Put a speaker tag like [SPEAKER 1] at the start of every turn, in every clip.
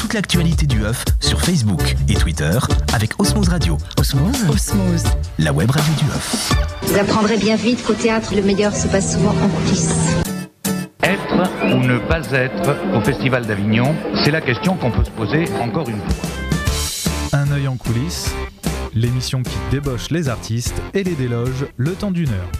[SPEAKER 1] toute l'actualité du œuf sur Facebook et Twitter avec Osmose Radio.
[SPEAKER 2] Osmose.
[SPEAKER 1] La web radio du œuf.
[SPEAKER 3] Vous apprendrez bien vite qu'au théâtre, le meilleur se passe souvent en coulisses.
[SPEAKER 4] Être ou ne pas être au Festival d'Avignon, c'est la question qu'on peut se poser encore une fois.
[SPEAKER 5] Un œil en coulisses, l'émission qui débauche les artistes et les déloge le temps d'une heure.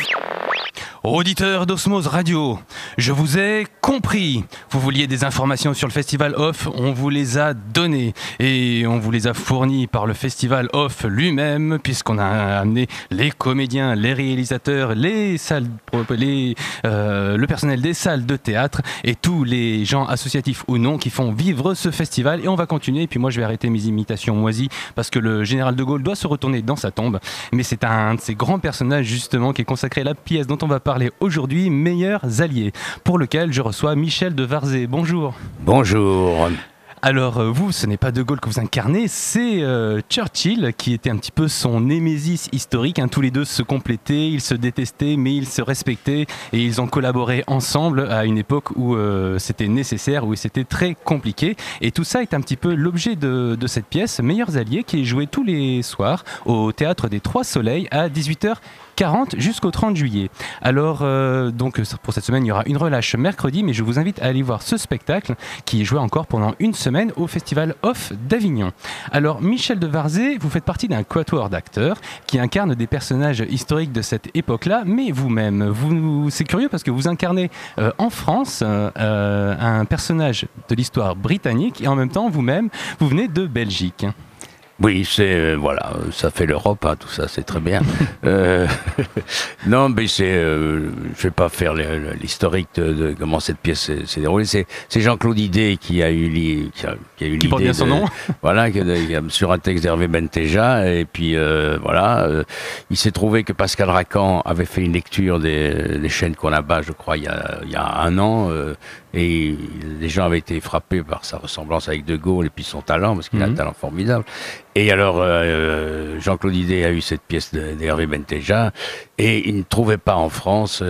[SPEAKER 6] Auditeurs d'Osmose Radio, je vous ai compris. Vous vouliez des informations sur le Festival Off, on vous les a données. Et on vous les a fournies par le Festival Off lui-même, puisqu'on a amené les comédiens, les réalisateurs, le personnel des salles de théâtre et tous les gens associatifs ou non qui font vivre ce festival. Et on va continuer, et puis moi je vais arrêter mes imitations moisies, parce que le général de Gaulle doit se retourner dans sa tombe. Mais c'est un de ces grands personnages justement qui est consacré à la pièce dont on va parler aujourd'hui, Meilleurs alliés, pour lequel je reçois Michel de Varzé. Bonjour.
[SPEAKER 7] Bonjour.
[SPEAKER 6] Alors vous, ce n'est pas De Gaulle que vous incarnez, c'est Churchill qui était un petit peu son némésis historique. Tous les deux se complétaient, ils se détestaient, mais ils se respectaient et ils ont collaboré ensemble à une époque où c'était nécessaire, où c'était très compliqué. Et tout ça est un petit peu l'objet de cette pièce, Meilleurs alliés, qui est jouée tous les soirs au Théâtre des Trois Soleils à 18h40 jusqu'au 30 juillet. Alors, donc pour cette semaine, il y aura une relâche mercredi, mais je vous invite à aller voir ce spectacle qui est joué encore pendant une semaine au Festival Off d'Avignon. Alors, Michel de Varzé, vous faites partie d'un quatuor d'acteurs qui incarnent des personnages historiques de cette époque-là, mais vous-même, c'est curieux parce que vous incarnez en France un personnage de l'histoire britannique et en même temps, vous-même, vous venez de Belgique.
[SPEAKER 7] Oui, c'est voilà, ça fait l'Europe, tout ça, c'est très bien. Non, mais je vais pas faire l'historique de comment cette pièce s'est déroulée. C'est Jean-Claude Idé qui a eu l'idée.
[SPEAKER 6] Qui porte bien son nom.
[SPEAKER 7] Voilà, sur un texte d'Hervé Benteja, et puis il s'est trouvé que Pascal Racan avait fait une lecture des chaînes qu'on abat, je crois, il y a un an. Et les gens avaient été frappés par sa ressemblance avec De Gaulle et puis son talent, parce qu'il a un talent formidable. Et alors, Jean-Claude Idé a eu cette pièce d'Hervé Benteja, et il ne trouvait pas en France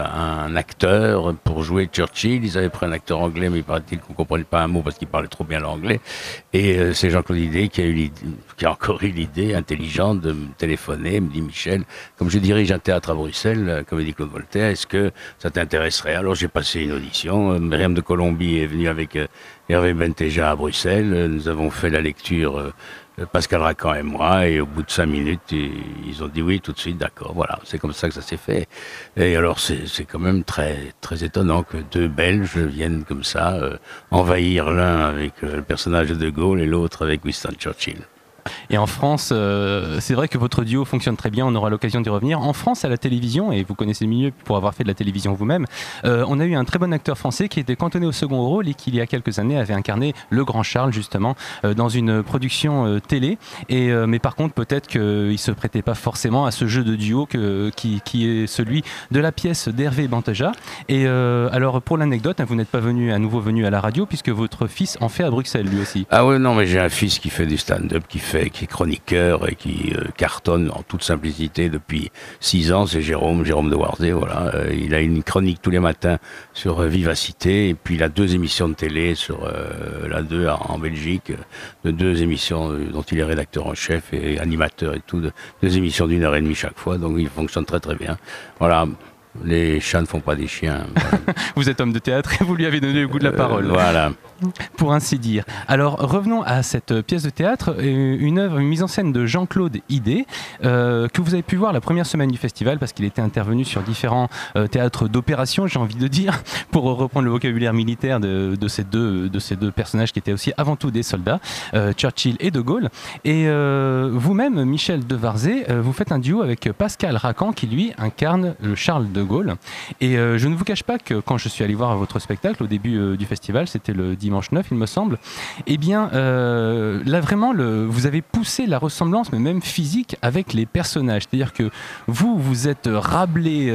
[SPEAKER 7] un acteur pour jouer Churchill. Ils avaient pris un acteur anglais, mais il paraît-il qu'on ne comprenait pas un mot parce qu'il parlait trop bien l'anglais. Et c'est Jean-Claude Idé qui a encore eu l'idée intelligente de me téléphoner, me dit: Michel, comme je dirige un théâtre à Bruxelles, Comédie Claude Voltaire, est-ce que ça t'intéresserait? Alors j'ai passé une audition. Myriam de Colombie est venue avec Hervé Benteja à Bruxelles. Nous avons fait la lecture, Pascal Racan et moi, et au bout de 5 minutes, ils ont dit oui tout de suite, d'accord. Voilà, c'est comme ça que ça s'est fait. Et alors c'est quand même très, très étonnant que deux Belges viennent comme ça envahir l'un avec le personnage de Gaulle et l'autre avec Winston Churchill.
[SPEAKER 6] Et en France, c'est vrai que votre duo fonctionne très bien, on aura l'occasion d'y revenir. En France, à la télévision, et vous connaissez le milieu pour avoir fait de la télévision vous-même, on a eu un très bon acteur français qui était cantonné au second rôle et qui, il y a quelques années, avait incarné le Grand Charles, justement, dans une production télé. Mais par contre, peut-être qu'il ne se prêtait pas forcément à ce jeu de duo qui est celui de la pièce d'Hervé Benteja. Et alors, pour l'anecdote, vous n'êtes pas à nouveau venu à la radio, puisque votre fils en fait à Bruxelles, lui aussi.
[SPEAKER 7] Ah oui, non, mais j'ai un fils qui fait du stand-up, qui est chroniqueur et qui cartonne en toute simplicité depuis 6 ans, c'est Jérôme de Warzé, voilà. Il a une chronique tous les matins sur Vivacité, et puis il a 2 émissions de télé sur la 2 en Belgique, de 2 émissions dont il est rédacteur en chef et animateur et tout, 2 émissions d'1h30 chaque fois, donc il fonctionne très très bien. Voilà. Les chats ne font pas des chiens. Voilà.
[SPEAKER 6] Vous êtes homme de théâtre et vous lui avez donné le goût de la parole.
[SPEAKER 7] Voilà.
[SPEAKER 6] Pour ainsi dire. Alors revenons à cette pièce de théâtre, une mise en scène de Jean-Claude Idé, que vous avez pu voir la première semaine du festival parce qu'il était intervenu sur différents théâtres d'opération, j'ai envie de dire, pour reprendre le vocabulaire militaire de ces deux personnages qui étaient aussi avant tout des soldats, Churchill et De Gaulle. Et vous-même, Michel de Varzé, vous faites un duo avec Pascal Racan qui lui incarne le Charles de Gaulle. Et je ne vous cache pas que quand je suis allé voir votre spectacle au début du festival, c'était le dimanche 9 il me semble, eh bien là vraiment vous avez poussé la ressemblance, mais même physique, avec les personnages. C'est-à-dire que vous êtes Rabelais,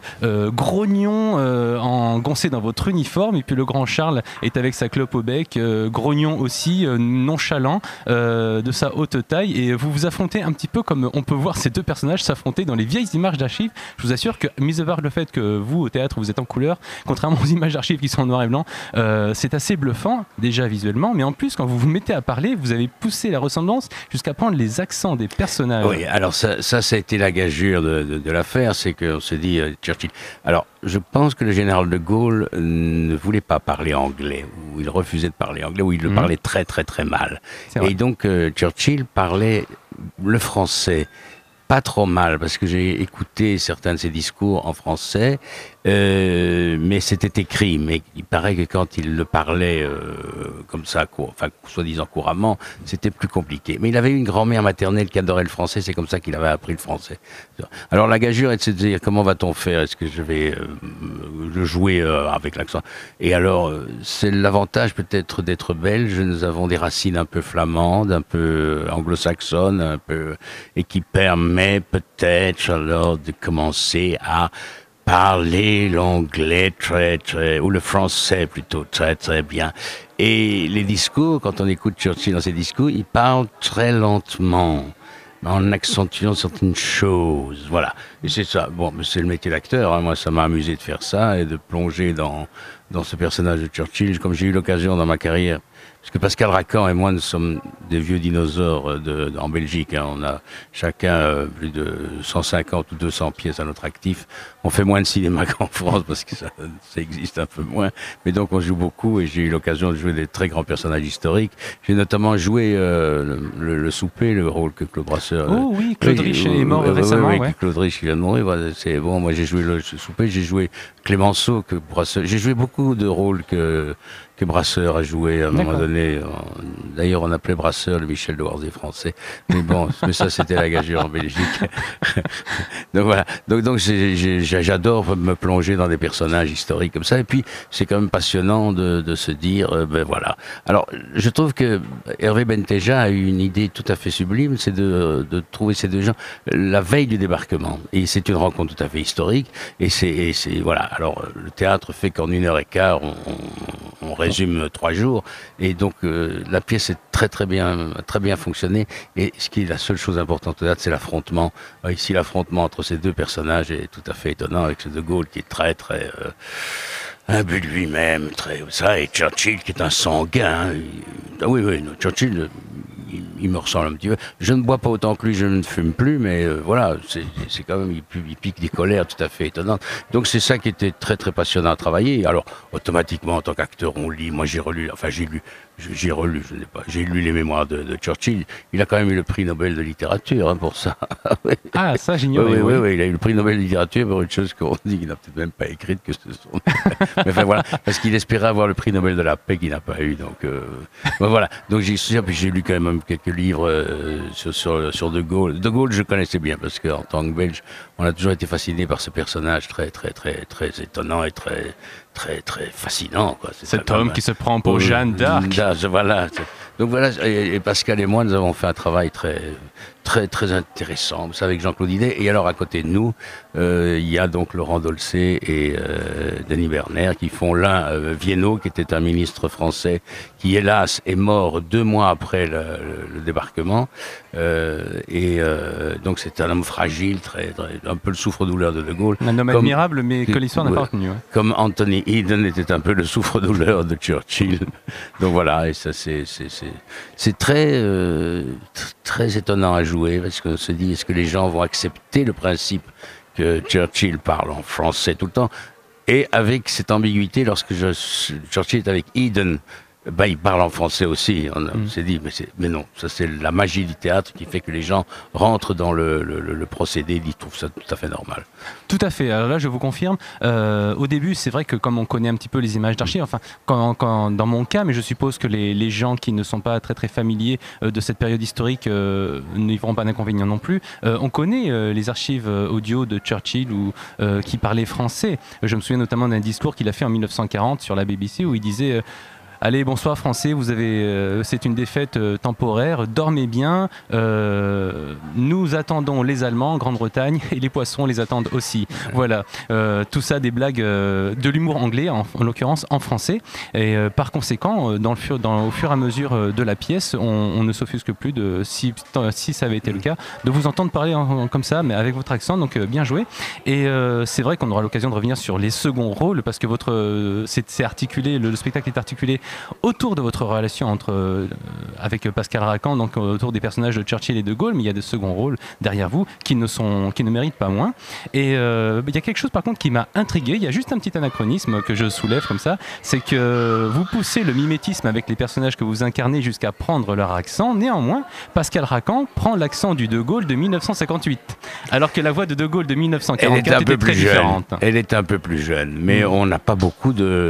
[SPEAKER 6] grognon, engoncé dans votre uniforme, et puis le grand Charles est avec sa clope au bec, grognon aussi, nonchalant, de sa haute taille, et vous vous affrontez un petit peu comme on peut voir ces deux personnages s'affronter dans les vieilles images d'archives. Je vous assure que, mis à part le fait que vous, au théâtre, vous êtes en couleur, contrairement aux images d'archives qui sont en noir et blanc, c'est assez bluffant. bluffant, déjà visuellement, mais en plus, quand vous vous mettez à parler, vous avez poussé la ressemblance jusqu'à prendre les accents des personnages.
[SPEAKER 7] Oui, alors ça a été la gageure de l'affaire, c'est qu'on s'est dit, Churchill... Alors, je pense que le général de Gaulle ne voulait pas parler anglais, ou il refusait de parler anglais, ou il le parlait très très très mal. Et donc, Churchill parlait le français pas trop mal, parce que j'ai écouté certains de ses discours en français, mais c'était écrit. Mais il paraît que quand il le parlait comme ça, soi-disant couramment, c'était plus compliqué. Mais il avait une grand-mère maternelle qui adorait le français, c'est comme ça qu'il avait appris le français. Alors la gageure est de se dire, comment va-t-on faire? Est-ce que je vais le jouer avec l'accent? Et alors, c'est l'avantage peut-être d'être belge, nous avons des racines un peu flamandes, un peu anglo-saxonnes, un peu, et qui permet peut-être alors de commencer à parler l'anglais ou le français plutôt très bien. Et les discours, quand on écoute Churchill dans ses discours, il parle très lentement, en accentuant certaines choses, voilà. Et c'est ça, bon, c'est le métier d'acteur, hein. Moi ça m'a amusé de faire ça et de plonger dans ce personnage de Churchill, comme j'ai eu l'occasion dans ma carrière. Parce que Pascal Racan et moi, nous sommes des vieux dinosaures en Belgique. Hein. On a chacun plus de 150 ou 200 pièces à notre actif. On fait moins de cinéma qu'en France parce que ça existe un peu moins. Mais donc on joue beaucoup et j'ai eu l'occasion de jouer des très grands personnages historiques. J'ai notamment joué le souper, le rôle que Claude Brasseur...
[SPEAKER 6] Oh oui, Claude Rich est mort récemment.
[SPEAKER 7] Oui, Claude Rich qui vient de mourir. Voilà, c'est bon. Moi j'ai joué le souper, j'ai joué Clémenceau, que Brasseur... J'ai joué beaucoup de rôles que Brasseur a joué à un moment donné. D'ailleurs, on appelait Brasseur le Michel de Warzé français. Mais bon, mais ça, c'était la gageure en Belgique. Donc voilà. Donc j'adore me plonger dans des personnages historiques comme ça. Et puis, c'est quand même passionnant de se dire, ben voilà. Alors, je trouve que Hervé Benteja a eu une idée tout à fait sublime, c'est de trouver ces deux gens la veille du débarquement. Et c'est une rencontre tout à fait historique. Et c'est voilà. Alors, le théâtre fait qu'en 1h15, on résume 3 jours. Et donc, la pièce est très bien fonctionné. Et ce qui est la seule chose importante au théâtre, c'est l'affrontement. Ici, l'affrontement entre ces deux personnages est tout à fait étonnant, avec ce De Gaulle qui est très imbu de lui-même, et Churchill qui est un sanguin. Oui, Churchill, il me ressemble un petit peu. Je ne bois pas autant que lui, je ne fume plus, mais voilà, c'est quand même, il pique des colères tout à fait étonnantes. Donc c'est ça qui était très passionnant à travailler. Alors, automatiquement, en tant qu'acteur, on lit. Moi, j'ai lu les mémoires de Churchill. Il a quand même eu le prix Nobel de littérature, hein, pour ça.
[SPEAKER 6] Ah, ça, j'ignorais.
[SPEAKER 7] Oui, il a eu le prix Nobel de littérature pour une chose qu'on dit qu'il n'a peut-être même pas écrite, que ce sont... Mais enfin, voilà, parce qu'il espérait avoir le prix Nobel de la paix qu'il n'a pas eu. Donc, voilà. Donc, j'ai lu quand même quelques livres sur De Gaulle. De Gaulle, je connaissais bien, parce qu'en tant que Belge, on a toujours été fasciné par ce personnage très étonnant et très fascinant, quoi.
[SPEAKER 6] Cet homme qui se prend pour Jeanne d'Arc.
[SPEAKER 7] Voilà. Donc voilà, et Pascal et moi, nous avons fait un travail très intéressant, ça, avec Jean-Claude Idet. Et alors, à côté de nous, il y a donc Laurent Dolcet et Denis Berner qui font l'un, Viennot, qui était un ministre français, qui hélas est mort 2 mois après le débarquement. Donc c'est un homme fragile, un peu le souffre-douleur de Gaulle.
[SPEAKER 6] Un homme admirable, mais que l'histoire n'a pas retenu. Ouais.
[SPEAKER 7] Comme Anthony Eden était un peu le souffre-douleur de Churchill. Donc voilà, et ça c'est très étonnant à jouer, parce qu'on se dit, est-ce que les gens vont accepter le principe que Churchill parle en français tout le temps, et avec cette ambiguïté, lorsque Churchill est avec Eden, il parle en français aussi. On s'est dit, mais non, ça c'est la magie du théâtre qui fait que les gens rentrent dans le procédé, ils trouvent ça tout à fait normal.
[SPEAKER 6] Tout à fait. Alors là, je vous confirme, au début, c'est vrai que comme on connaît un petit peu les images d'archives, enfin, dans mon cas, mais je suppose que les gens qui ne sont pas très familiers de cette période historique n'y verront pas d'inconvénient non plus. On connaît les archives audio de Churchill qui parlait français. Je me souviens notamment d'un discours qu'il a fait en 1940 sur la BBC où il disait... Allez, bonsoir Français, c'est une défaite temporaire, dormez bien, nous attendons les Allemands en Grande-Bretagne et les Poissons les attendent aussi. Voilà, tout ça des blagues de l'humour anglais, en l'occurrence en français. Et par conséquent, au fur et à mesure de la pièce, on ne s'offusque plus, si ça avait été le cas, de vous entendre parler comme ça, mais avec votre accent, donc bien joué. Et c'est vrai qu'on aura l'occasion de revenir sur les seconds rôles, parce que c'est articulé, le spectacle est articulé autour de votre relation avec Pascal Racan, donc autour des personnages de Churchill et de Gaulle, mais il y a de seconds rôles derrière vous qui ne méritent pas moins. Et il y a quelque chose par contre qui m'a intrigué, il y a juste un petit anachronisme que je soulève comme ça, c'est que vous poussez le mimétisme avec les personnages que vous incarnez jusqu'à prendre leur accent. Néanmoins, Pascal Racan prend l'accent du De Gaulle de 1958, alors que la voix de De Gaulle de 1944 était très différente.
[SPEAKER 7] Elle est un peu plus jeune, mais on n'a pas beaucoup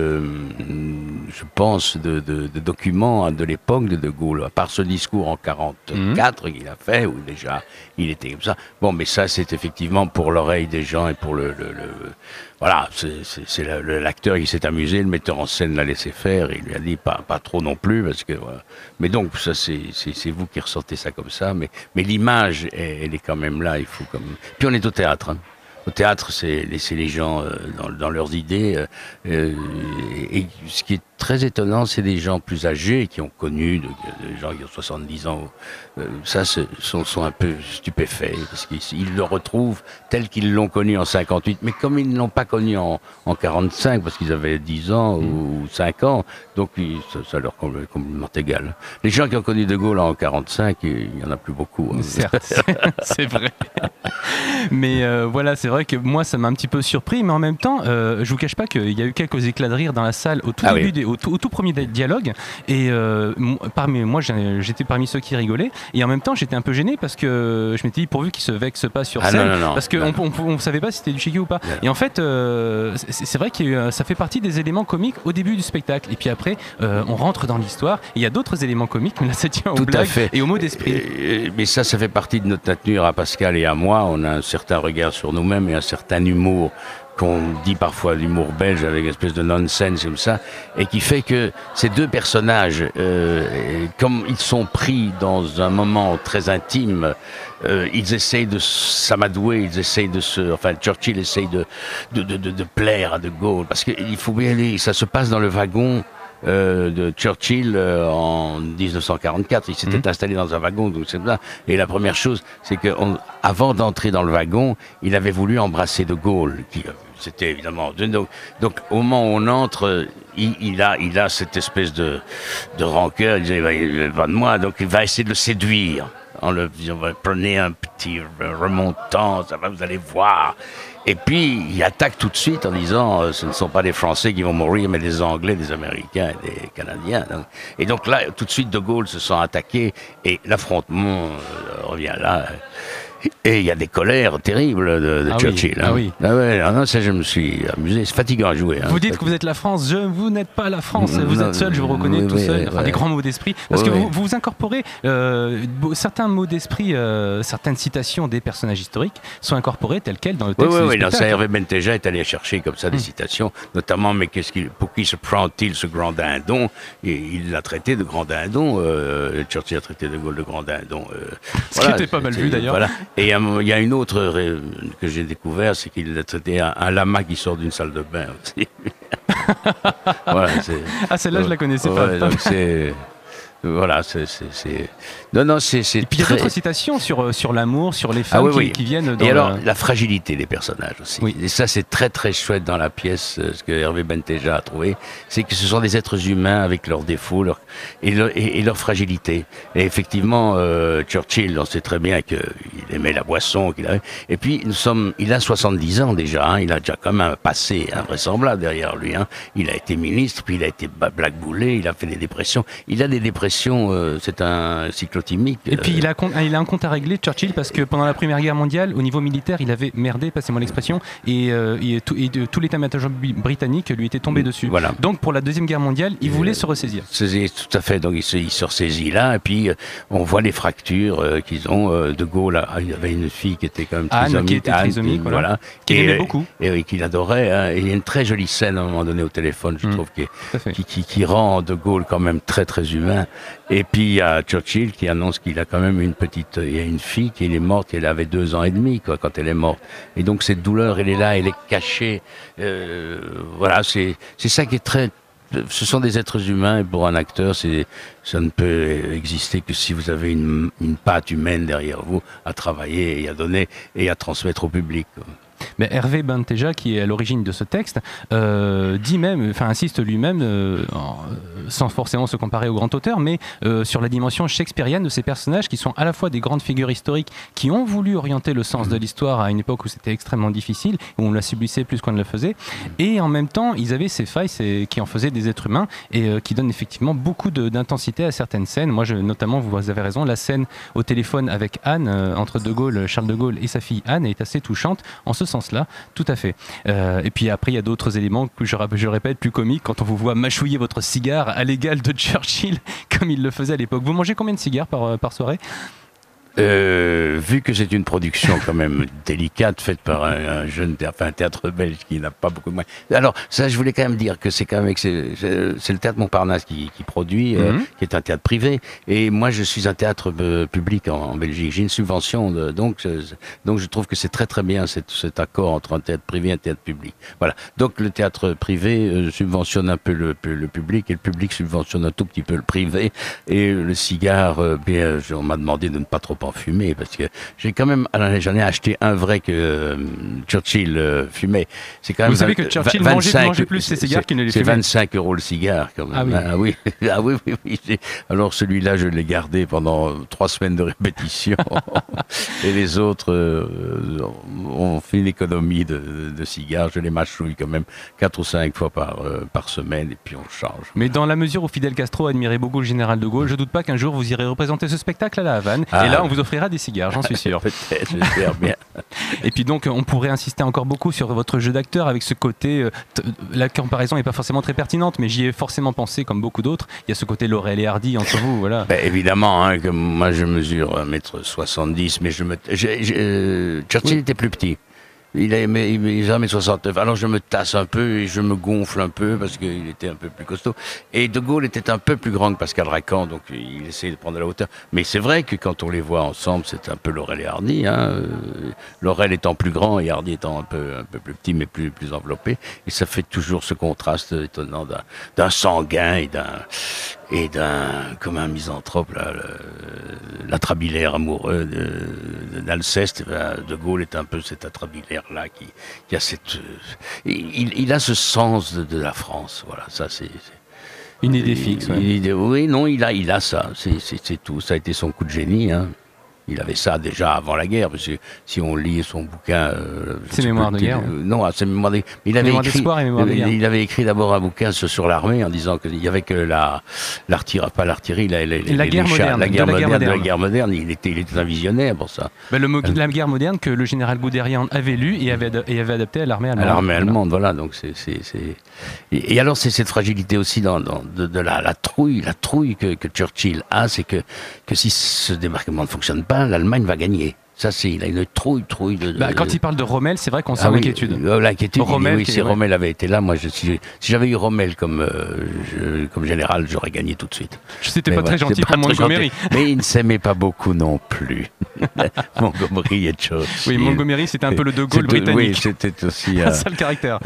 [SPEAKER 7] je pense, de documents de l'époque de Gaulle, à part ce discours en 1944 qu'il a fait, où déjà il était comme ça. Bon, mais ça, c'est effectivement pour l'oreille des gens et pour voilà, c'est l'acteur qui s'est amusé, le metteur en scène l'a laissé faire, il lui a dit pas trop non plus, parce que voilà. Mais donc, ça, c'est vous qui ressentez ça comme ça, mais l'image, elle est quand même là, il faut comme... Puis on est au théâtre, hein. Au théâtre, c'est laisser les gens dans leurs idées. Et ce qui est très étonnant, c'est des gens plus âgés qui ont connu, des gens qui ont 70 ans. Ça, sont un peu stupéfaits parce qu'ils le retrouvent tel qu'ils l'ont connu en 58. Mais comme ils ne l'ont pas connu en 45, parce qu'ils avaient 10 ans ou 5 ans, donc ça leur est complètement égal. Les gens qui ont connu De Gaulle en 45, il n'y en a plus beaucoup. Hein.
[SPEAKER 6] Certes, c'est vrai. Mais voilà, c'est vrai que moi ça m'a un petit peu surpris, mais en même temps je vous cache pas qu'il y a eu quelques éclats de rire dans la salle au tout début, au tout premier dialogue, et moi j'étais parmi ceux qui rigolaient, et en même temps j'étais un peu gêné parce que je m'étais dit pourvu qu'ils se vexent pas sur scène, parce qu'on savait pas si c'était du chiqui ou pas. Non. Et en fait c'est vrai que ça fait partie des éléments comiques au début du spectacle, et puis après on rentre dans l'histoire, et il y a d'autres éléments comiques, mais là ça tient aux blagues et aux mots d'esprit.
[SPEAKER 7] Mais ça fait partie de notre nature à Pascal et à moi. On a un certain regard sur nous-mêmes et un certain humour qu'on dit parfois l'humour belge avec une espèce de nonsense comme ça, et qui fait que ces deux personnages, comme ils sont pris dans un moment très intime, ils essayent de s'amadouer, Churchill essaye de plaire à De Gaulle, parce qu'il faut bien aller, ça se passe dans le wagon de Churchill en 1944. Il s'était installé dans un wagon, donc c'est ça. Et la première chose, c'est que avant d'entrer dans le wagon, il avait voulu embrasser De Gaulle, c'était évidemment donc au moment où on entre, il a cette espèce de rancœur. Il disait il va de moi, donc il va essayer de le séduire en le disant prenez un petit remontant, ça va, vous allez voir. Et puis, il attaque tout de suite en disant ce ne sont pas des Français qui vont mourir, mais des Anglais, des Américains et des Canadiens. Et donc là, tout de suite, De Gaulle se sent attaqué et l'affrontement revient là. Et il y a des colères terribles de Churchill.
[SPEAKER 6] Oui. Ah oui.
[SPEAKER 7] Ça, je me suis amusé. C'est fatigant à jouer.
[SPEAKER 6] Vous dites que vous êtes la France. Vous n'êtes pas la France. Vous êtes seul, je vous reconnais tout seul. Des grands mots d'esprit. Parce que vous incorporez certains mots d'esprit, certaines citations des personnages historiques sont incorporées telles quelles dans le texte.
[SPEAKER 7] Oui, ça, Hervé Benteja est allé chercher comme ça des citations, notamment, mais pour qui se prend-il ce grand dindon? Et il l'a traité de grand dindon. Churchill a traité De Gaulle de grand dindon.
[SPEAKER 6] Ce qui était pas mal vu d'ailleurs.
[SPEAKER 7] Voilà. Et il y a une autre que j'ai découvert, c'est qu'il a traité un lama qui sort d'une salle de bain aussi. Voilà,
[SPEAKER 6] celle-là, je la connaissais pas.
[SPEAKER 7] Donc c'est... Voilà, Non, c'est
[SPEAKER 6] et puis il y a d'autres citations sur l'amour, sur les femmes qui viennent dans...
[SPEAKER 7] Et alors, la fragilité des personnages aussi.
[SPEAKER 6] Oui.
[SPEAKER 7] Et ça, c'est très très chouette dans la pièce, ce que Hervé Benteja a trouvé, c'est que ce sont des êtres humains avec leurs défauts et leur fragilité. Et effectivement, Churchill, on sait très bien qu'il aimait la boisson, et puis il a 70 ans déjà, hein, il a déjà quand même un passé invraisemblable derrière lui. Hein. Il a été ministre, puis il a été blackboulé, il a fait des dépressions. Il a des dépressions, c'est un cyclotimique.
[SPEAKER 6] Et puis il a un compte à régler, Churchill, parce que pendant la Première Guerre mondiale, au niveau militaire, il avait merdé, passez-moi l'expression, et tout l'état-major britannique lui était tombé dessus. Voilà. Donc pour la Deuxième Guerre mondiale, il voulait se ressaisir.
[SPEAKER 7] Tout à fait, donc il se ressaisit là, et puis on voit les fractures qu'ils ont. De Gaulle, il y avait une fille qui était quand même trisomique.
[SPEAKER 6] Anne, qui était trisomique, voilà. Qu'il aimait beaucoup.
[SPEAKER 7] Et qu'il adorait. Hein. Et il y a une très jolie scène à un moment donné au téléphone, je trouve, qui rend De Gaulle quand même très très humain. Et puis il y a Churchill qui annonce qu'il a quand même il y a une fille qui est morte, elle avait 2 ans et demi quand elle est morte. Et donc cette douleur, elle est là, elle est cachée. Voilà, c'est ça qui est très... Ce sont des êtres humains, et pour un acteur, ça ne peut exister que si vous avez une patte humaine derrière vous à travailler et à donner et à transmettre au public.
[SPEAKER 6] Mais Hervé Benteja, qui est à l'origine de ce texte, insiste lui-même, sans forcément se comparer au grand auteur, mais sur la dimension shakespearienne de ces personnages qui sont à la fois des grandes figures historiques qui ont voulu orienter le sens de l'histoire à une époque où c'était extrêmement difficile, où on la subissait plus qu'on ne le faisait, et en même temps, ils avaient ces failles qui en faisaient des êtres humains et qui donnent effectivement beaucoup d'intensité à certaines scènes. Moi, notamment, vous avez raison, la scène au téléphone avec Anne, entre Charles de Gaulle et sa fille Anne, est assez touchante en ce sens-là, tout à fait. Et puis après, il y a d'autres éléments que je répète, plus comiques, quand on vous voit mâchouiller votre cigare à l'égal de Churchill, comme il le faisait à l'époque. Vous mangez combien de cigares par soirée ?
[SPEAKER 7] Vu que c'est une production quand même délicate faite par un théâtre belge qui n'a pas beaucoup de moyens. Alors ça, je voulais quand même dire que c'est le théâtre Montparnasse qui produit, qui est un théâtre privé. Et moi, je suis un théâtre public en Belgique. J'ai une subvention, donc je trouve que c'est très très bien cet accord entre un théâtre privé et un théâtre public. Voilà. Donc le théâtre privé subventionne un peu le public et le public subventionne un tout petit peu le privé. Et le cigare, on m'a demandé de ne pas trop en fumer, parce que j'en ai acheté un vrai que Churchill fumait. C'est quand même.
[SPEAKER 6] Vous savez que Churchill mangeait plus ses cigares qu'il ne les fumait.
[SPEAKER 7] C'est 25 € le cigare, quand même. Ah oui. Ah oui. Alors celui-là, je l'ai gardé pendant 3 semaines de répétition. Et les autres ont fait une économie de cigares. Je les mâchouille quand même 4 ou 5 fois par semaine, et puis on change.
[SPEAKER 6] Mais dans la mesure où Fidel Castro admirait beaucoup le général de Gaulle, je doute pas qu'un jour vous irez représenter ce spectacle à la Havane. Et là, on vous offrira des cigares, j'en suis sûr.
[SPEAKER 7] Peut-être, j'espère bien.
[SPEAKER 6] Et puis donc, on pourrait insister encore beaucoup sur votre jeu d'acteur avec ce côté. La comparaison n'est pas forcément très pertinente, mais j'y ai forcément pensé, comme beaucoup d'autres. Il y a ce côté Laurel et Hardy entre vous, voilà.
[SPEAKER 7] Évidemment, que moi je mesure 1m70, mais Churchill était plus petit. Il est 1m69. Alors je me tasse un peu et je me gonfle un peu parce qu'il était un peu plus costaud. Et De Gaulle était un peu plus grand que Pascal Racan, donc il essayait de prendre la hauteur. Mais c'est vrai que quand on les voit ensemble, c'est un peu Laurel et Hardy. Laurel étant plus grand et Hardy étant un peu plus petit, mais plus enveloppé. Et ça fait toujours ce contraste étonnant d'un sanguin et comme un misanthrope, l'atrabilaire amoureux d'Alceste. De Gaulle est un peu cet atrabilaire-là qui a il a ce sens de la France. Voilà, ça c'est
[SPEAKER 6] une idée fixe.
[SPEAKER 7] Oui, non, il a ça. C'est tout. Ça a été son coup de génie. Il avait ça déjà avant la guerre, parce que si on lit son bouquin...
[SPEAKER 6] ses mémoires de guerre.
[SPEAKER 7] Non, ses mémoires de guerre. Il avait écrit d'abord un bouquin sur l'armée en disant qu'il y avait que la guerre moderne. Il était un visionnaire pour ça.
[SPEAKER 6] La guerre moderne que le général Guderian avait lu et avait adapté à l'armée allemande.
[SPEAKER 7] À l'armée allemande, voilà. Donc et alors c'est cette fragilité aussi de la trouille que Churchill a, c'est que si ce débarquement ne fonctionne pas, l'Allemagne va gagner. Ça, il a une trouille de...
[SPEAKER 6] Quand il parle de Rommel, c'est vrai qu'on sent l'inquiétude.
[SPEAKER 7] L'inquiétude, si Rommel avait été là, moi, si j'avais eu Rommel comme général, j'aurais gagné tout de suite.
[SPEAKER 6] C'était pas très gentil pour Montgomery.
[SPEAKER 7] Mais il ne s'aimait pas beaucoup non plus. Montgomery et Churchill.
[SPEAKER 6] Oui, Montgomery, c'était un peu le De Gaulle britannique.
[SPEAKER 7] Oui, c'était aussi...
[SPEAKER 6] un sale caractère.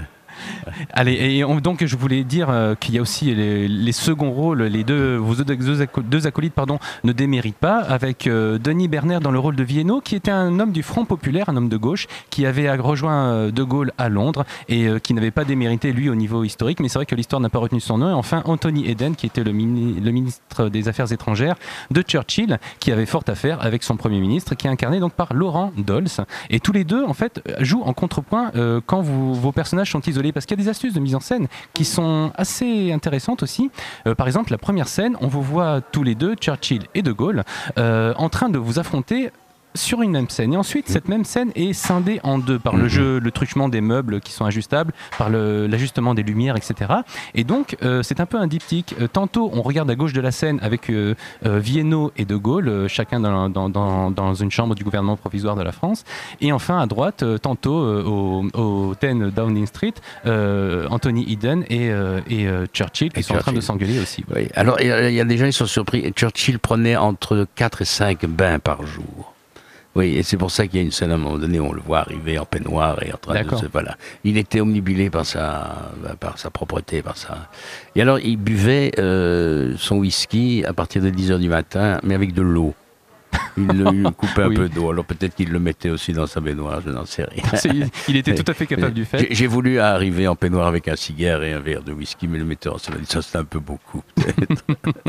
[SPEAKER 6] Allez, donc je voulais dire qu'il y a aussi les seconds rôles, vos deux acolytes ne déméritent pas, avec Denis Berner dans le rôle de Viennot, qui était un homme du Front Populaire, un homme de gauche, qui avait rejoint De Gaulle à Londres et qui n'avait pas démérité lui au niveau historique, mais c'est vrai que l'histoire n'a pas retenu son nom. Et enfin Anthony Eden, qui était le ministre des Affaires étrangères de Churchill, qui avait fort à faire avec son Premier ministre, qui est incarné donc par Laurent Dols. Et tous les deux en fait jouent en contrepoint quand vos personnages sont isolés, parce qu'il y a des astuces de mise en scène qui sont assez intéressantes aussi. Par exemple, la première scène, on vous voit tous les deux, Churchill et De Gaulle, en train de vous affronter sur une même scène. Et ensuite, cette même scène est scindée en deux par le jeu, le truchement des meubles qui sont ajustables, par l'ajustement des lumières, etc. Et donc, c'est un peu un diptyque. Tantôt, on regarde à gauche de la scène avec Viennot et De Gaulle, chacun dans une chambre du gouvernement provisoire de la France. Et enfin, à droite, tantôt au 10 Downing Street, Anthony Eden et Churchill qui sont en train de s'engueuler aussi.
[SPEAKER 7] Oui. Alors, il y a des gens qui sont surpris. Churchill prenait entre 4 et 5 bains par jour. Oui, et c'est pour ça qu'il y a une scène à un moment donné où on le voit arriver en peignoir et en train de se... Voilà. Il était omnibulé par sa propreté, par ça. Et alors, il buvait son whisky à partir de 10h du matin, mais avec de l'eau. il le coupait un
[SPEAKER 6] Oui.
[SPEAKER 7] peu d'eau. Alors peut-être qu'il le mettait aussi dans sa baignoire, je n'en sais rien.
[SPEAKER 6] Il était tout à fait capable du fait.
[SPEAKER 7] J'ai voulu arriver en peignoir avec un cigare et un verre de whisky, mais le metteur en scène m'a dit ça c'est un peu beaucoup peut-être.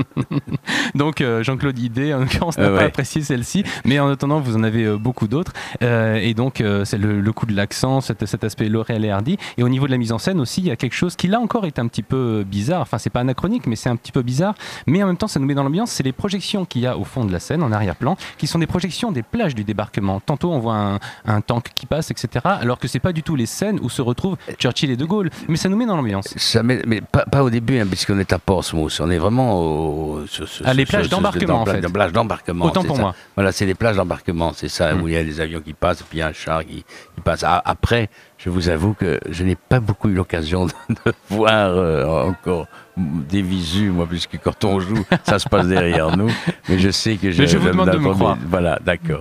[SPEAKER 6] Donc Jean-Claude Idé, en l'occurrence, n'a pas apprécié celle-ci, mais en attendant, vous en avez beaucoup d'autres. Et donc, c'est le coup de l'accent, cet aspect Laurel et Hardy. Et au niveau de la mise en scène aussi, il y a quelque chose qui là encore est un petit peu bizarre. Enfin, c'est pas anachronique, mais c'est un petit peu bizarre. Mais en même temps, ça nous met dans l'ambiance. C'est les projections qu'il y a au fond de la scène, en arrière-plan, qui sont des projections des plages du débarquement. Tantôt, on voit un tank qui passe, etc. Alors que c'est pas du tout les scènes où se retrouvent Churchill et De Gaulle. Mais ça nous met dans l'ambiance.
[SPEAKER 7] Mais pas au début, hein, puisqu'on est à Portsmouth. On est vraiment
[SPEAKER 6] les plages d'embarquement, en fait.
[SPEAKER 7] Les plages d'embarquement.
[SPEAKER 6] Autant pour
[SPEAKER 7] ça.
[SPEAKER 6] moi.
[SPEAKER 7] Voilà, c'est les plages d'embarquement, c'est ça, où il y a des avions qui passent, et puis il y a un char qui passe. Après, je vous avoue que je n'ai pas beaucoup eu l'occasion de voir encore des visus, moi, puisque quand on joue, ça se passe derrière nous. Mais je sais que
[SPEAKER 6] je vous demande de me croire.
[SPEAKER 7] Voilà, d'accord.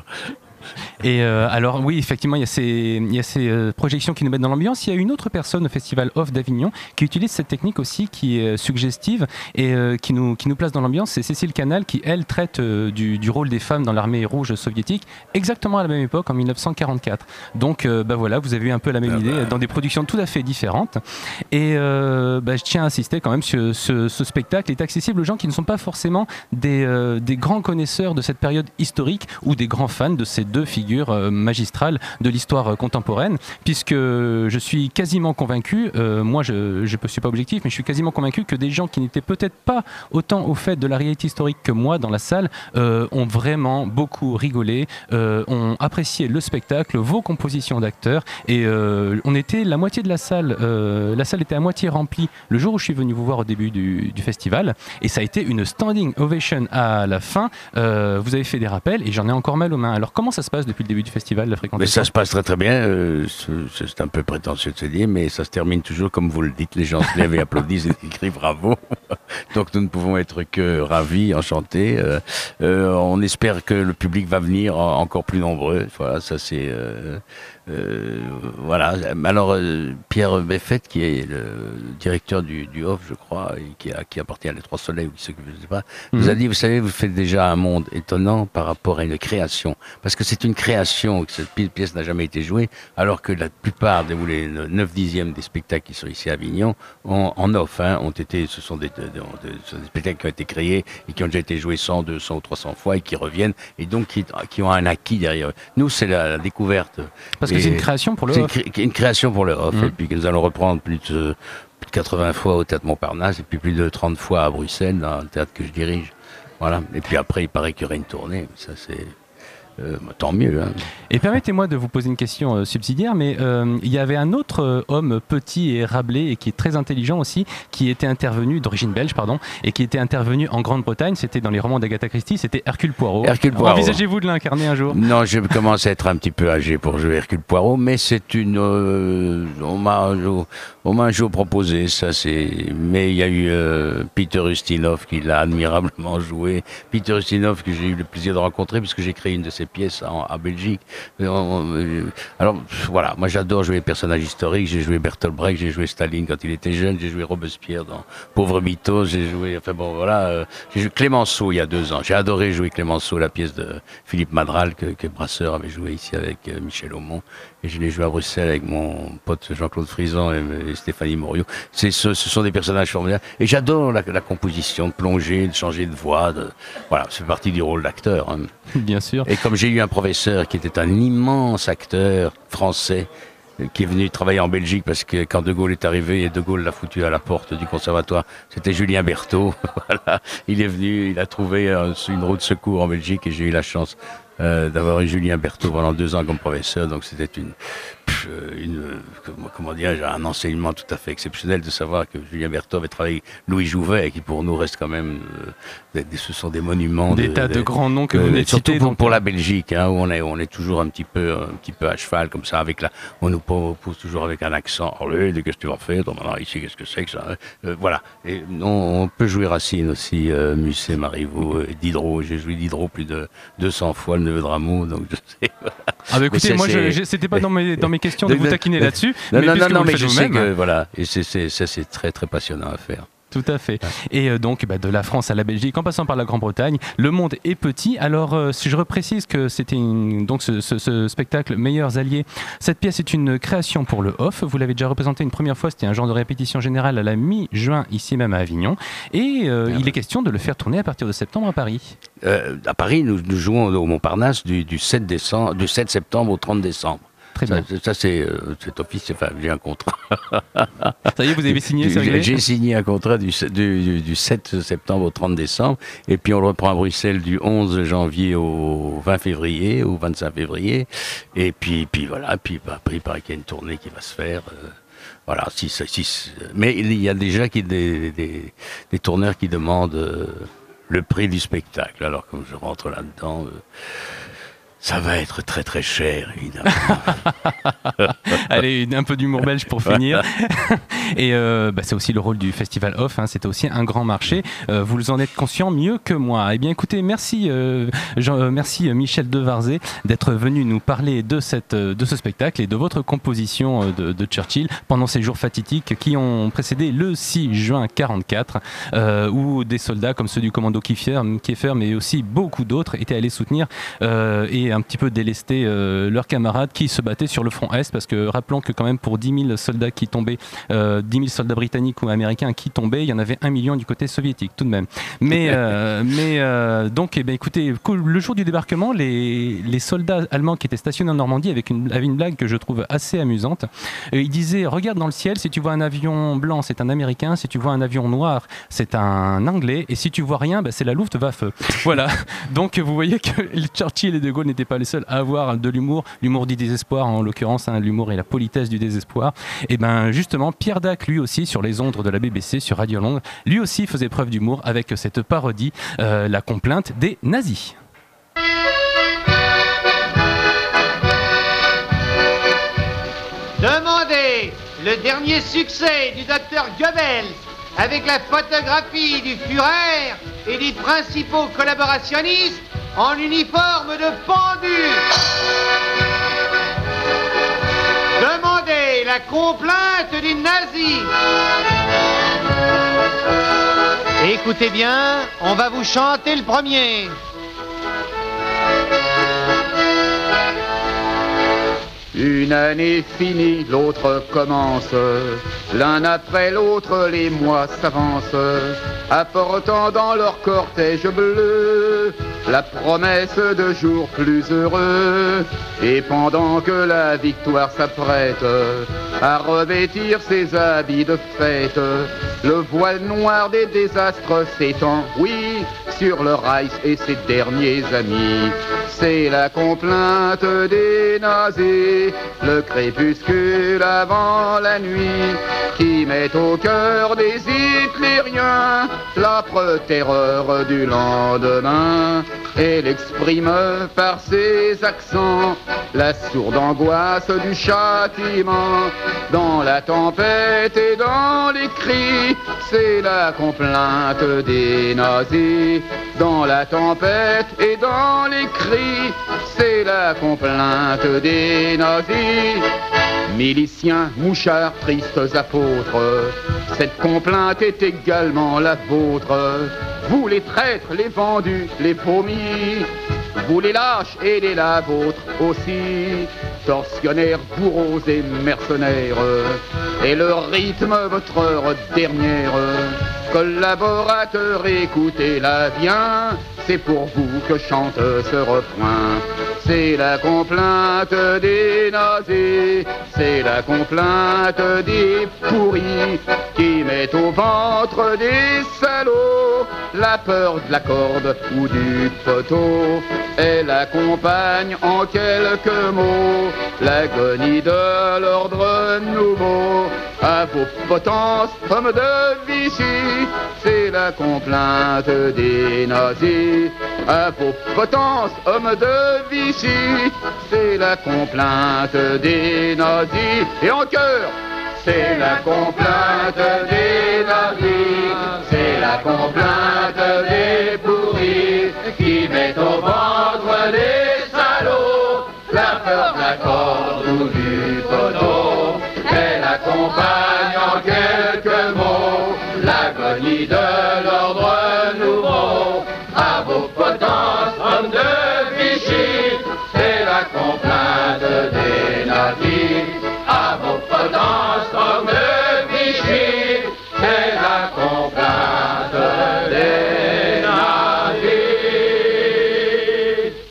[SPEAKER 6] Et alors oui, effectivement, il y a ces projections qui nous mettent dans l'ambiance. Il y a une autre personne au Festival Off d'Avignon qui utilise cette technique aussi, qui est suggestive et qui nous place dans l'ambiance. C'est Cécile Canal qui, elle, traite du rôle des femmes dans l'armée rouge soviétique, exactement à la même époque, en 1944. Donc voilà, vous avez eu un peu la même idée, dans des productions tout à fait différentes. Et je tiens à insister quand même, ce spectacle est accessible aux gens qui ne sont pas forcément des grands connaisseurs de cette période historique ou des grands fans de ces deux figures magistrales de l'histoire contemporaine, puisque je suis quasiment convaincu, moi je ne suis pas objectif, mais je suis quasiment convaincu que des gens qui n'étaient peut-être pas autant au fait de la réalité historique que moi dans la salle ont vraiment beaucoup rigolé, ont apprécié le spectacle, vos compositions d'acteurs, et on était la moitié de la salle était à moitié remplie le jour où je suis venu vous voir au début du festival, et ça a été une standing ovation à la fin. Vous avez fait des rappels et j'en ai encore mal aux mains. Alors comment ça se passe depuis le début du festival, la fréquentation?
[SPEAKER 7] Mais ça se passe très très bien, c'est un peu prétentieux de se dire, mais ça se termine toujours comme vous le dites, les gens se lèvent et applaudissent et crient bravo. Donc nous ne pouvons être que ravis, enchantés. On espère que le public va venir encore plus nombreux. Voilà, ça c'est... voilà. Alors Pierre Beffet, qui est le directeur du Off, je crois, et qui appartient à Les Trois Soleils, ou qui s'occupe, je ne sais pas, nous a dit, vous savez, vous faites déjà un monde étonnant par rapport à une création, parce que c'est une création, que cette pièce n'a jamais été jouée, alors que la plupart des 9/10 des spectacles qui sont ici à Avignon, en Off, ce sont des spectacles qui ont été créés et qui ont déjà été joués 100, 200 ou 300 fois et qui reviennent, et donc qui ont un acquis derrière eux. Nous, c'est la découverte.
[SPEAKER 6] Parce que c'est une création pour le Off.
[SPEAKER 7] C'est une création pour le Off, et puis que nous allons reprendre plus de 80 fois au Théâtre Montparnasse, et puis plus de 30 fois à Bruxelles, dans le théâtre que je dirige. Voilà. Et puis après, il paraît qu'il y aurait une tournée. Ça, c'est... tant mieux. Hein.
[SPEAKER 6] Et permettez-moi de vous poser une question subsidiaire, mais il y avait un autre homme petit et râblé et qui est très intelligent aussi, qui était intervenu, d'origine belge, pardon, et qui était intervenu en Grande-Bretagne, c'était dans les romans d'Agatha Christie, c'était Hercule Poirot.
[SPEAKER 7] Hercule Poirot.
[SPEAKER 6] Envisagez-vous de l'incarner un jour?
[SPEAKER 7] Non, je commence à être un petit peu âgé pour jouer Hercule Poirot, mais c'est une... on m'a un jour proposé, ça c'est... Mais il y a eu Peter Ustinov qui l'a admirablement joué. Peter Ustinov que j'ai eu le plaisir de rencontrer puisque j'ai créé une de ses pièces à Belgique. Alors voilà, moi j'adore jouer les personnages historiques. J'ai joué Bertolt Brecht, j'ai joué Staline quand il était jeune, j'ai joué Robespierre dans Pauvre Mythos, j'ai joué, enfin bon voilà, j'ai joué Clémenceau il y a 2 ans. J'ai adoré jouer Clémenceau, la pièce de Philippe Madral que Brasseur avait joué ici avec Michel Aumont. Et je l'ai joué à Bruxelles avec mon pote Jean-Claude Frison et Stéphanie Morio. Ce sont des personnages formidables. Et j'adore la composition, de plonger, de changer de voix. Voilà, c'est partie du rôle d'acteur. Hein.
[SPEAKER 6] Bien sûr.
[SPEAKER 7] Et comme j'ai eu un professeur qui était un immense acteur français, qui est venu travailler en Belgique parce que quand De Gaulle est arrivé et De Gaulle l'a foutu à la porte du conservatoire, c'était Julien Berthaud. Voilà. Il est venu, il a trouvé une roue de secours en Belgique et j'ai eu la chance d'avoir eu Julien Berthaud pendant 2 ans comme professeur. Donc c'était comment dire, un enseignement tout à fait exceptionnel de savoir que Julien Berthaud avait travaillé avec Louis Jouvet, qui pour nous reste quand même, ce sont des monuments.
[SPEAKER 6] Des tas de grands noms que vous venez de citer.
[SPEAKER 7] Surtout pour la Belgique, hein, où on est toujours un petit peu à cheval comme ça, on nous pose toujours avec un accent. Allez, qu'est-ce que tu vas faire? Maintenant ici, qu'est-ce que c'est que ça? Voilà. Et on peut jouer Racine aussi, Musset, Marivaux, Diderot. J'ai joué Diderot plus de 200 fois, le neveu de Rameau, donc je sais.
[SPEAKER 6] Ah bah écoutez, moi c'était pas dans mes questions de vous taquiner là-dessus,
[SPEAKER 7] non,
[SPEAKER 6] mais
[SPEAKER 7] mais je sais
[SPEAKER 6] vous-même,
[SPEAKER 7] que voilà, et c'est très très passionnant à faire.
[SPEAKER 6] Tout à fait. Et donc, de la France à la Belgique, en passant par la Grande-Bretagne, le monde est petit. Alors, si je reprécise que c'était donc ce spectacle Meilleurs Alliés, cette pièce est une création pour le Off. Vous l'avez déjà représenté une première fois, c'était un genre de répétition générale à la mi-juin, ici même à Avignon. Et il est question de le faire tourner à partir de septembre à Paris.
[SPEAKER 7] À Paris, nous jouons au Montparnasse du 7 septembre au 30 décembre.
[SPEAKER 6] Très bien.
[SPEAKER 7] Ça c'est officiel, enfin, j'ai un contrat.
[SPEAKER 6] Ça y est, vous avez signé, Sergei ?
[SPEAKER 7] J'ai signé un contrat du 7 septembre au 30 décembre, et puis on le reprend à Bruxelles du 11 janvier au 20 février, au 25 février, et puis voilà, puis après il paraît qu'il y a une tournée qui va se faire. Voilà, mais il y a déjà des tourneurs qui demandent le prix du spectacle. Alors comme je rentre là-dedans... ça va être très très cher, évidemment.
[SPEAKER 6] Allez, un peu d'humour belge pour finir. Et c'est aussi le rôle du Festival Off, hein, c'était aussi un grand marché. Vous en êtes conscient mieux que moi. Eh bien écoutez, merci Michel Devarzé d'être venu nous parler de ce spectacle et de votre composition de Churchill pendant ces jours fatidiques qui ont précédé le 6 juin 1944, où des soldats comme ceux du commando Kiefer, mais aussi beaucoup d'autres étaient allés soutenir et un petit peu délester leurs camarades qui se battaient sur le front Est, parce que rappelons que quand même pour 10 000 soldats qui tombaient, 10 000 soldats britanniques ou américains qui tombaient, il y en avait 1 million du côté soviétique tout de même. Donc écoutez, le jour du débarquement, les soldats allemands qui étaient stationnés en Normandie avaient une blague que je trouve assez amusante. Ils disaient: regarde dans le ciel, si tu vois un avion blanc c'est un Américain, si tu vois un avion noir c'est un Anglais, et si tu vois rien c'est la Luftwaffe. Voilà, donc vous voyez que Churchill et De Gaulle n'étaient pas les seuls à avoir de l'humour du désespoir en l'occurrence, hein, l'humour et la politesse du désespoir. Et justement Pierre Dac, lui aussi sur les ondes de la BBC sur Radio Londres, lui aussi faisait preuve d'humour avec cette parodie, La complainte des nazis.
[SPEAKER 2] Demandez le dernier succès du docteur Goebbels avec la photographie du Führer et des principaux collaborationnistes en uniforme de pendu. Demandez la complainte des nazis. Écoutez bien, on va vous chanter le premier. Une année finie, l'autre commence. L'un après l'autre, les mois s'avancent, apportant dans leur cortège bleu la promesse de jours plus heureux. Et pendant que la victoire s'apprête à revêtir ses habits de fête, le voile noir des désastres s'étend, oui, sur le Reich et ses derniers amis. C'est la complainte des nazis, le crépuscule avant la nuit, qui met au cœur des hitlériens l'âpre terreur du lendemain. Elle exprime par ses accents la sourde angoisse du châtiment. Dans la tempête et dans les cris, c'est la complainte des nazis. Dans la tempête et dans les cris, c'est la complainte des nazis. Miliciens, mouchards, tristes apôtres, cette complainte est également la vôtre. Vous les traîtres, les vendus, les vomis, vous les lâches et les la vôtre aussi. Tortionnaires, bourreaux et mercenaires, et le rythme votre heure dernière. Collaborateurs, écoutez-la bien, c'est pour vous que chante ce refrain. C'est la complainte des nazis, c'est la complainte des pourris, qui mettent au ventre des salauds la peur de la corde ou du poteau. Elle accompagne en quelques mots l'agonie de l'ordre nouveau. À vos potences, hommes de Vichy, c'est la complainte des nazis. À vos potences, hommes de Vichy, c'est la complainte des nazis. Et en chœur, c'est la complainte des nazis, c'est la complainte des